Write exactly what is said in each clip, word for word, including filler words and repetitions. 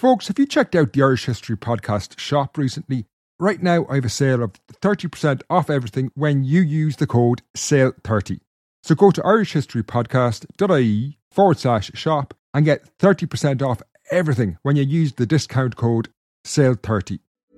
Folks, have you checked out the Irish History Podcast shop recently? Right now, I have a sale of thirty percent off everything when you use the code sale thirty. So go to irishhistorypodcast.ie forward slash shop and get thirty percent off everything when you use the discount code sale thirty.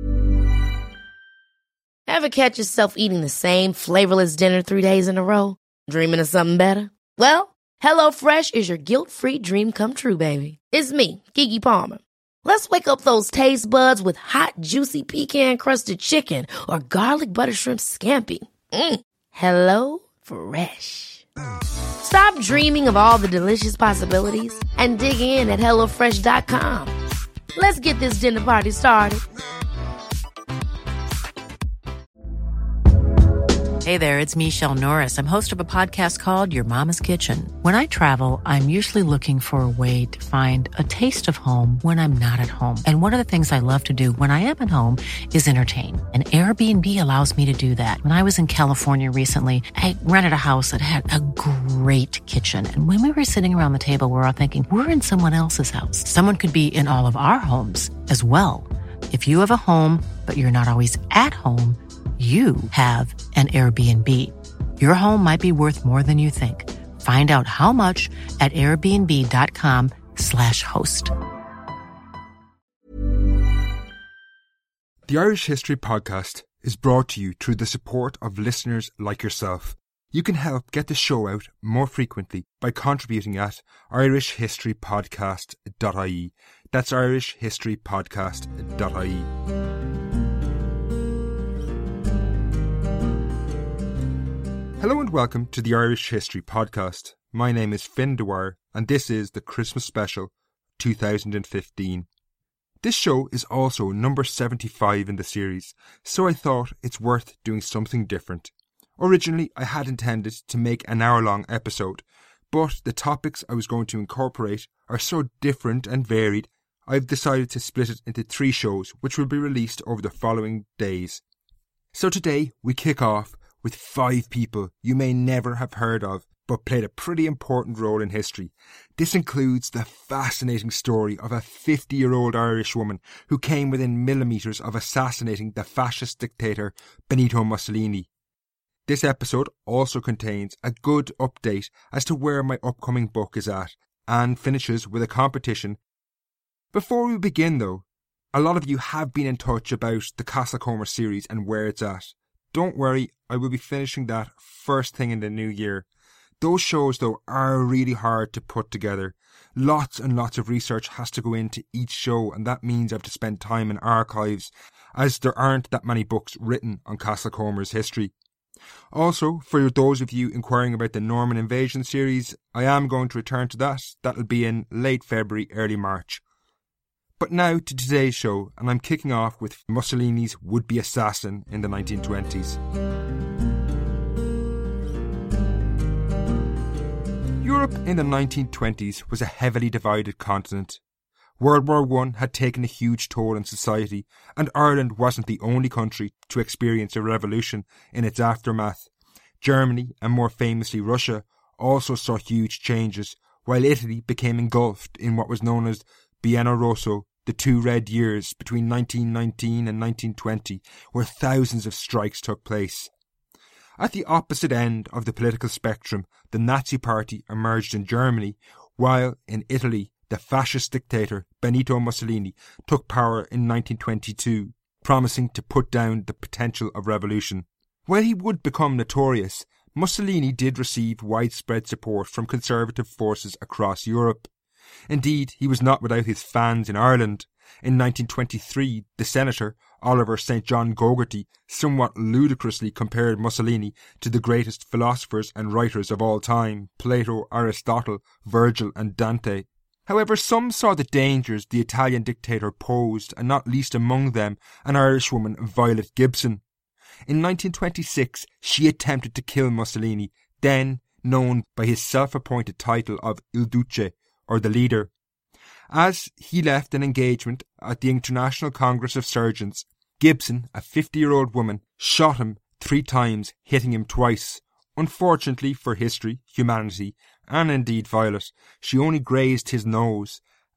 Ever catch yourself eating the same flavorless dinner three days in a row? Dreaming of something better? Well, HelloFresh is your guilt-free dream come true, baby. It's me, Keke Palmer. Let's wake up those taste buds with hot, juicy pecan-crusted chicken or garlic butter shrimp scampi. Mm. Hello Fresh. Stop dreaming of all the delicious possibilities and dig in at hello fresh dot com. Let's get this dinner party started. Hey there, it's Michelle Norris. I'm host of a podcast called Your Mama's Kitchen. When I travel, I'm usually looking for a way to find a taste of home when I'm not at home. And one of the things I love to do when I am at home is entertain. And Airbnb allows me to do that. When I was in California recently, I rented a house that had a great kitchen. And when we were sitting around the table, we were all thinking, we're in someone else's house. Someone could be in all of our homes as well. If you have a home, but you're not always at home, you have an Airbnb. Your home might be worth more than you think. Find out how much at airbnb.com slash host. The Irish History Podcast is brought to you through the support of listeners like yourself. You can help get the show out more frequently by contributing at irishhistorypodcast.ie. That's irishhistorypodcast.ie. Hello and welcome to the Irish History Podcast. My name is Finn Dwyer and this is the Christmas Special two thousand fifteen. This show is also number seventy-five in the series, so I thought it's worth doing something different. Originally, I had intended to make an hour-long episode, but the topics I was going to incorporate are so different and varied, I've decided to split it into three shows, which will be released over the following days. So today, we kick off with five people you may never have heard of, but played a pretty important role in history. This includes the fascinating story of a fifty-year-old Irish woman who came within millimetres of assassinating the fascist dictator Benito Mussolini. This episode also contains a good update as to where my upcoming book is at, and finishes with a competition. Before we begin though, a lot of you have been in touch about the Castlecomer series and where it's at. Don't worry, I will be finishing that first thing in the new year. Those shows, though, are really hard to put together. Lots and lots of research has to go into each show, and that means I have to spend time in archives, as there aren't that many books written on Castlecomer's history. Also, for those of you inquiring about the Norman Invasion series, I am going to return to that. That'll be in late February, early March. But now to today's show, and I'm kicking off with Mussolini's would-be assassin in the nineteen twenties. Europe in the nineteen twenties was a heavily divided continent. World War One had taken a huge toll on society, and Ireland wasn't the only country to experience a revolution in its aftermath. Germany, and more famously Russia, also saw huge changes, while Italy became engulfed in what was known as Biennio Rosso, the two red years between nineteen nineteen and nineteen twenty, where thousands of strikes took place. At the opposite end of the political spectrum, the Nazi Party emerged in Germany, while in Italy, the fascist dictator Benito Mussolini took power in nineteen twenty-two, promising to put down the potential of revolution. While he would become notorious, Mussolini did receive widespread support from conservative forces across Europe. Indeed, he was not without his fans in Ireland. In nineteen twenty-three, the senator, Oliver Saint John Gogarty, somewhat ludicrously compared Mussolini to the greatest philosophers and writers of all time, Plato, Aristotle, Virgil and Dante. However, some saw the dangers the Italian dictator posed, and not least among them an Irishwoman, Violet Gibson. In nineteen twenty-six, she attempted to kill Mussolini, then known by his self-appointed title of Il Duce, or the leader. As he left an engagement at the International Congress of Surgeons, Gibson, a fifty-year-old woman, shot him three times, hitting him twice. Unfortunately for history, humanity, and indeed Violet, she only grazed his nose,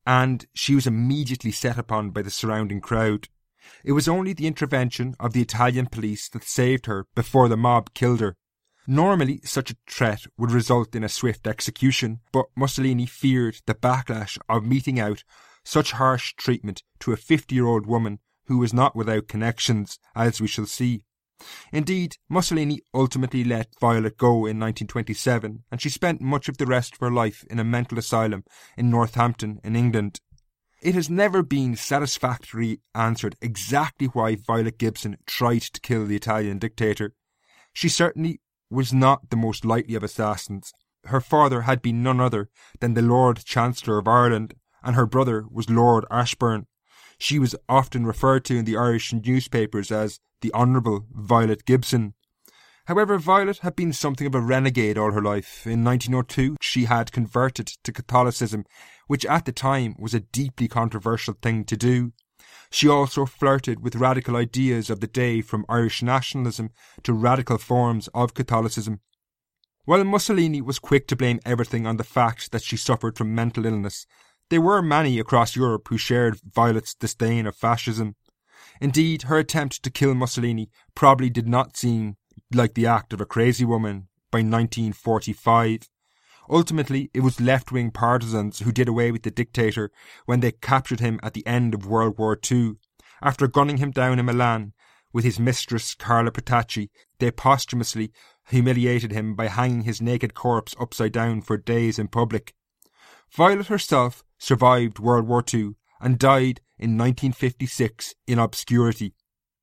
and she was immediately set upon by the surrounding crowd. It was only the intervention of the Italian police that saved her before the mob killed her. Normally, such a threat would result in a swift execution, but Mussolini feared the backlash of meting out such harsh treatment to a fifty-year-old woman who was not without connections, as we shall see. Indeed, Mussolini ultimately let Violet go in nineteen twenty-seven, and she spent much of the rest of her life in a mental asylum in Northampton in England. It has never been satisfactorily answered exactly why Violet Gibson tried to kill the Italian dictator. She certainly was not the most likely of assassins. Her father had been none other than the Lord Chancellor of Ireland, and her brother was Lord Ashburn. She was often referred to in the Irish newspapers as the Honourable Violet Gibson. However, Violet had been something of a renegade all her life. In nineteen oh two, she had converted to Catholicism, which at the time was a deeply controversial thing to do. She also flirted with radical ideas of the day, from Irish nationalism to radical forms of Catholicism. While Mussolini was quick to blame everything on the fact that she suffered from mental illness, there were many across Europe who shared Violet's disdain of fascism. Indeed, her attempt to kill Mussolini probably did not seem like the act of a crazy woman by nineteen forty-five. Ultimately, it was left-wing partisans who did away with the dictator when they captured him at the end of World War Two. After gunning him down in Milan with his mistress Carla Petacci, they posthumously humiliated him by hanging his naked corpse upside down for days in public. Violet herself survived World War Two and died in nineteen fifty-six in obscurity.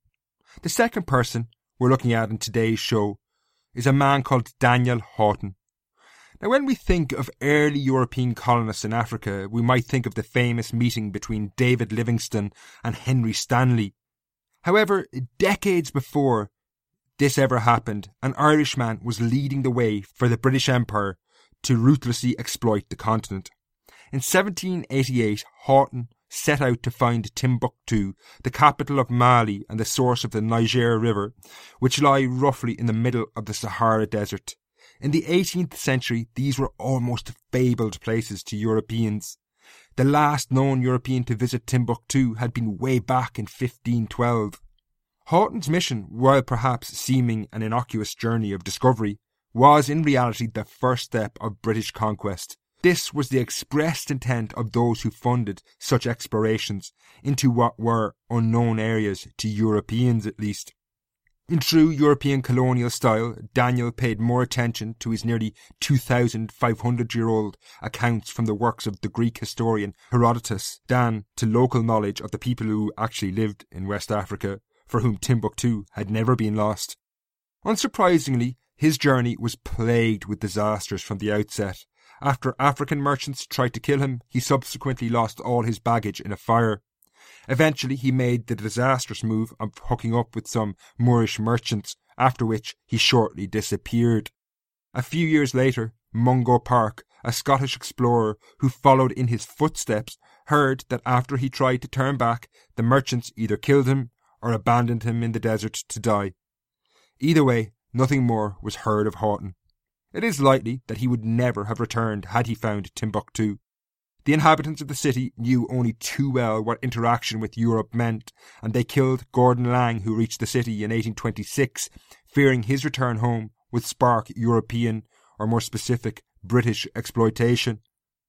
The second person we're looking at in today's show is a man called Daniel Haughton. Now, when we think of early European colonists in Africa, we might think of the famous meeting between David Livingstone and Henry Stanley. However, decades before this ever happened, an Irishman was leading the way for the British Empire to ruthlessly exploit the continent. In seventeen eighty-eight, Haughton set out to find Timbuktu, the capital of Mali and the source of the Niger River, which lie roughly in the middle of the Sahara Desert. In the eighteenth century, these were almost fabled places to Europeans. The last known European to visit Timbuktu had been way back in fifteen twelve. Haughton's mission, while perhaps seeming an innocuous journey of discovery, was in reality the first step of British conquest. This was the expressed intent of those who funded such explorations into what were unknown areas, to Europeans at least. In true European colonial style, Daniel paid more attention to his nearly two thousand five hundred year old accounts from the works of the Greek historian Herodotus than to local knowledge of the people who actually lived in West Africa, for whom Timbuktu had never been lost. Unsurprisingly, his journey was plagued with disasters from the outset. After African merchants tried to kill him, he subsequently lost all his baggage in a fire. Eventually, he made the disastrous move of hooking up with some Moorish merchants, after which he shortly disappeared. A few years later, Mungo Park, a Scottish explorer who followed in his footsteps, heard that after he tried to turn back, the merchants either killed him or abandoned him in the desert to die. Either way, nothing more was heard of Haughton. It is likely that he would never have returned had he found Timbuktu. The inhabitants of the city knew only too well what interaction with Europe meant, and they killed Gordon Lang, who reached the city in eighteen twenty-six, fearing his return home would spark European, or more specific, British exploitation.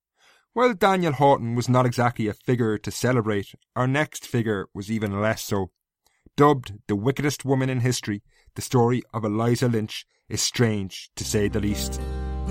While Daniel Haughton was not exactly a figure to celebrate, our next figure was even less so. Dubbed the wickedest woman in history, the story of Eliza Lynch is strange, to say the least.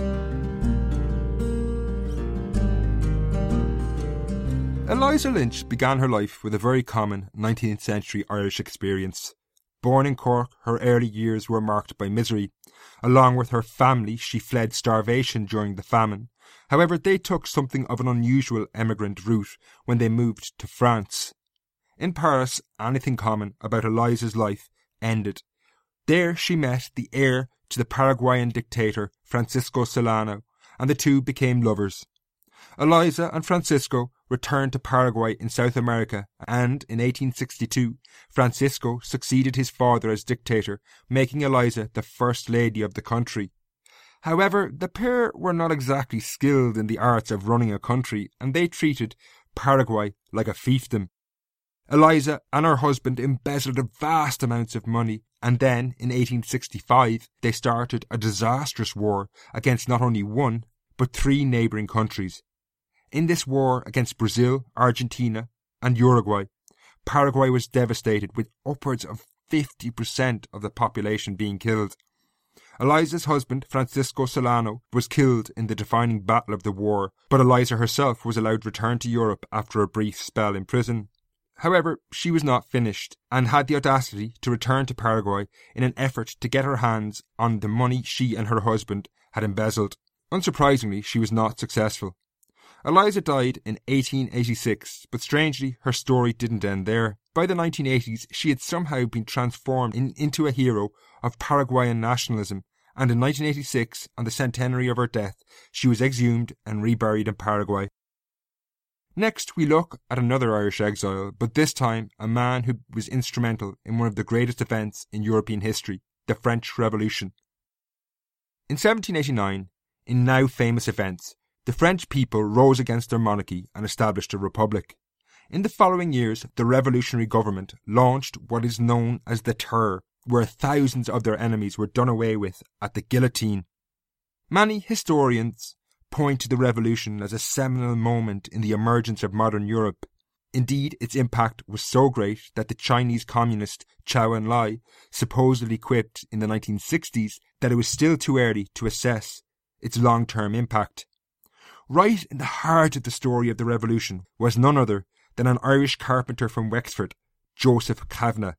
Eliza Lynch began her life with a very common nineteenth century Irish experience. Born in Cork, her early years were marked by misery. Along with her family, she fled starvation during the famine. However, they took something of an unusual emigrant route when they moved to France. In Paris, anything common about Eliza's life ended. There she met the heir to the Paraguayan dictator Francisco Solano, and the two became lovers. Eliza and Francisco returned to Paraguay in South America, and in eighteen sixty-two, Francisco succeeded his father as dictator, making Eliza the first lady of the country. However, the pair were not exactly skilled in the arts of running a country, and they treated Paraguay like a fiefdom. Eliza and her husband embezzled vast amounts of money, and then, in eighteen sixty-five, they started a disastrous war against not only one, but three neighbouring countries. In this war against Brazil, Argentina, and Uruguay, Paraguay was devastated, with upwards of fifty percent of the population being killed. Eliza's husband, Francisco Solano, was killed in the defining battle of the war, but Eliza herself was allowed to return to Europe after a brief spell in prison. However, she was not finished, and had the audacity to return to Paraguay in an effort to get her hands on the money she and her husband had embezzled. Unsurprisingly, she was not successful. Eliza died in eighteen eighty-six, but strangely, her story didn't end there. By the nineteen eighties, she had somehow been transformed in, into a hero of Paraguayan nationalism, and in nineteen eighty-six, on the centenary of her death, she was exhumed and reburied in Paraguay. Next, we look at another Irish exile, but this time a man who was instrumental in one of the greatest events in European history, the French Revolution. In seventeen eighty-nine, in now famous events, the French people rose against their monarchy and established a republic. In the following years, the revolutionary government launched what is known as the Terror, where thousands of their enemies were done away with at the guillotine. Many historians point to the revolution as a seminal moment in the emergence of modern Europe. Indeed, its impact was so great that the Chinese communist Zhou Enlai supposedly quipped in the nineteen sixties that it was still too early to assess its long-term impact. Right in the heart of the story of the revolution was none other than an Irish carpenter from Wexford, Joseph Kavanagh.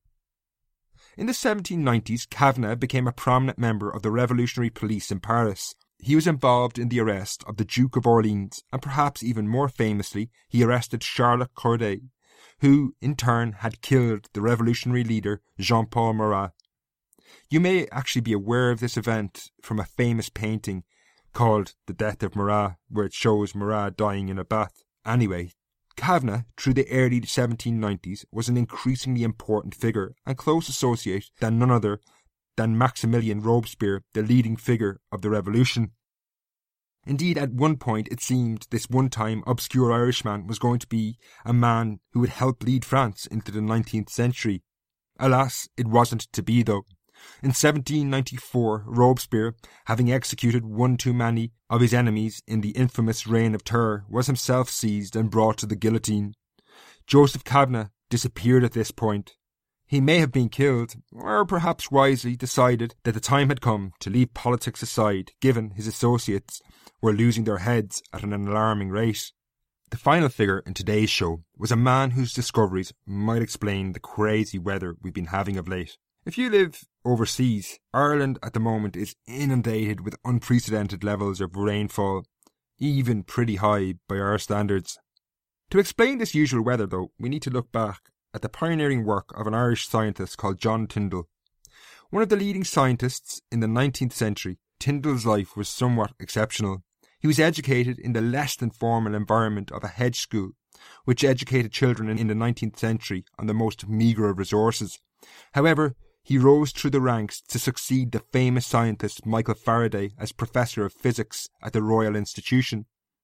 In the seventeen nineties, Kavanagh became a prominent member of the revolutionary police in Paris. He was involved in the arrest of the Duke of Orleans, and perhaps even more famously, he arrested Charlotte Corday, who, in turn, had killed the revolutionary leader Jean-Paul Marat. You may actually be aware of this event from a famous painting called The Death of Marat, where it shows Marat dying in a bath. Anyway, Kavanagh, through the early seventeen nineties, was an increasingly important figure and close associate than none other than Maximilien Robespierre, the leading figure of the revolution. Indeed, at one point it seemed this one-time obscure Irishman was going to be a man who would help lead France into the nineteenth century. Alas, it wasn't to be though. In seventeen ninety-four, Robespierre, having executed one too many of his enemies in the infamous Reign of Terror, was himself seized and brought to the guillotine. Joseph Kavanagh disappeared at this point. He may have been killed, or perhaps wisely decided that the time had come to leave politics aside, given his associates were losing their heads at an alarming rate. The final figure in today's show was a man whose discoveries might explain the crazy weather we've been having of late. If you live overseas, Ireland at the moment is inundated with unprecedented levels of rainfall, even pretty high by our standards. To explain this usual weather though, we need to look back at the pioneering work of an Irish scientist called John Tyndall. One of the leading scientists in the nineteenth century, Tyndall's life was somewhat exceptional. He was educated in the less than formal environment of a hedge school, which educated children in the nineteenth century on the most meagre of resources. However, he rose through the ranks to succeed the famous scientist Michael Faraday as Professor of Physics at the Royal Institution.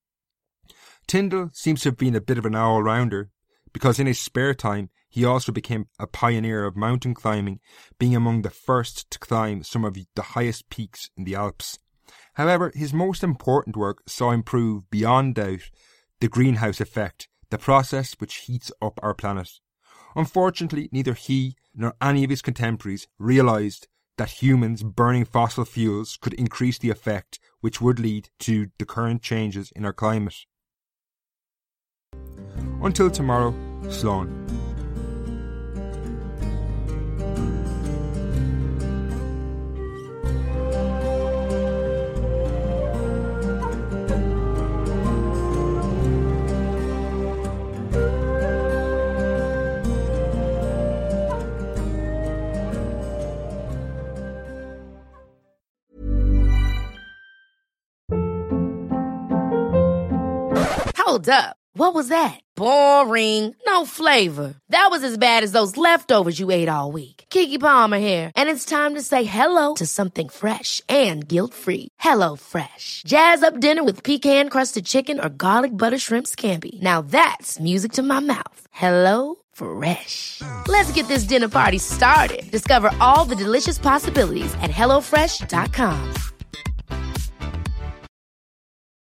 Tyndall seems to have been a bit of an all-rounder, because in his spare time he also became a pioneer of mountain climbing, being among the first to climb some of the highest peaks in the Alps. However, his most important work saw him prove beyond doubt the greenhouse effect, the process which heats up our planet. Unfortunately, neither he nor any of his contemporaries realised that humans burning fossil fuels could increase the effect which would lead to the current changes in our climate. Until tomorrow, Slán. Hold up. What was that? Boring. No flavor. That was as bad as those leftovers you ate all week. Keke Palmer here, and it's time to say hello to something fresh and guilt-free. Hello Fresh. Jazz up dinner with pecan-crusted chicken or garlic butter shrimp scampi. Now that's music to my mouth. Hello Fresh. Let's get this dinner party started. Discover all the delicious possibilities at hello fresh dot com.